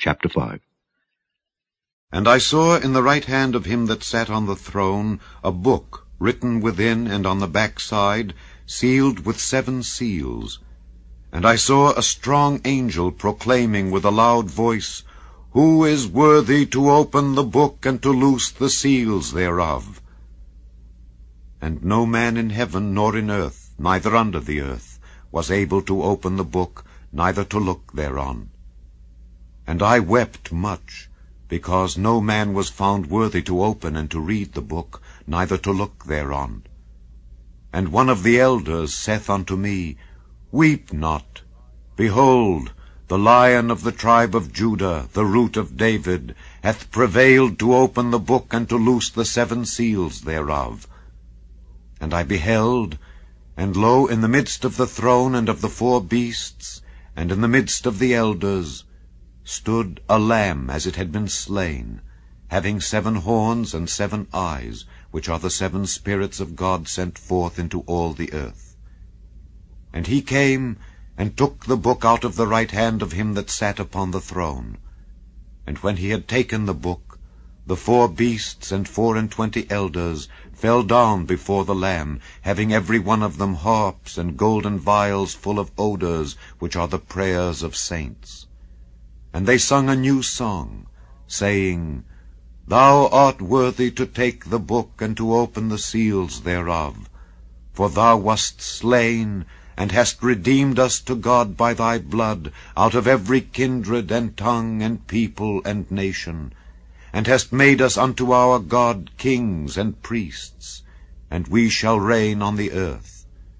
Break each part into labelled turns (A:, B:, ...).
A: Chapter 5.
B: And I saw in the right hand of him that sat on the throne a book written within and on the backside, sealed with 7 seals. And I saw a strong angel proclaiming with a loud voice, Who is worthy to open the book and to loose the seals thereof? And no man in heaven nor in earth, neither under the earth, was able to open the book, neither to look thereon. And I wept much, because no man was found worthy to open and to read the book, neither to look thereon. And one of the elders saith unto me, Weep not. Behold, the Lion of the tribe of Judah, the Root of David, hath prevailed to open the book and to loose the 7 seals thereof. And I beheld, and lo, in the midst of the throne and of the 4 beasts, and in the midst of the elders, stood a lamb as it had been slain, having 7 horns and 7 eyes, which are the 7 spirits of God sent forth into all the earth. And he came and took the book out of the right hand of him that sat upon the throne. And when he had taken the book, the 4 beasts and 24 elders fell down before the Lamb, having every one of them harps and golden vials full of odors, which are the prayers of saints. And they sung a new song, saying, Thou art worthy to take the book and to open the seals thereof. For thou wast slain, and hast redeemed us to God by thy blood, out of every kindred and tongue and people and nation, and hast made us unto our God kings and priests, and we shall reign on the earth.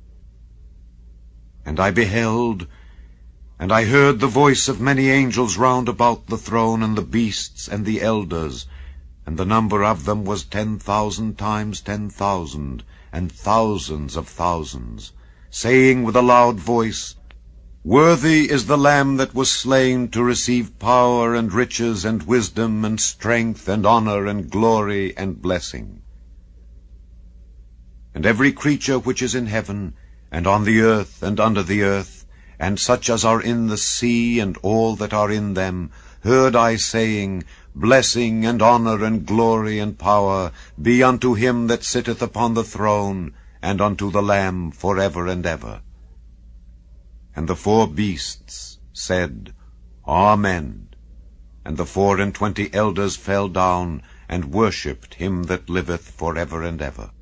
B: And I beheld, and I heard the voice of many angels round about the throne and the beasts and the elders, and the number of them was 10,000 times 10,000, and thousands of thousands, saying with a loud voice, Worthy is the Lamb that was slain to receive power and riches and wisdom and strength and honor and glory and blessing. And every creature which is in heaven, and on the earth and under the earth, and such as are in the sea and all that are in them, heard I saying, Blessing and honor and glory and power be unto him that sitteth upon the throne, and unto the Lamb forever and ever. And the 4 beasts said, Amen. And the 24 elders fell down, and worshipped him that liveth forever and ever.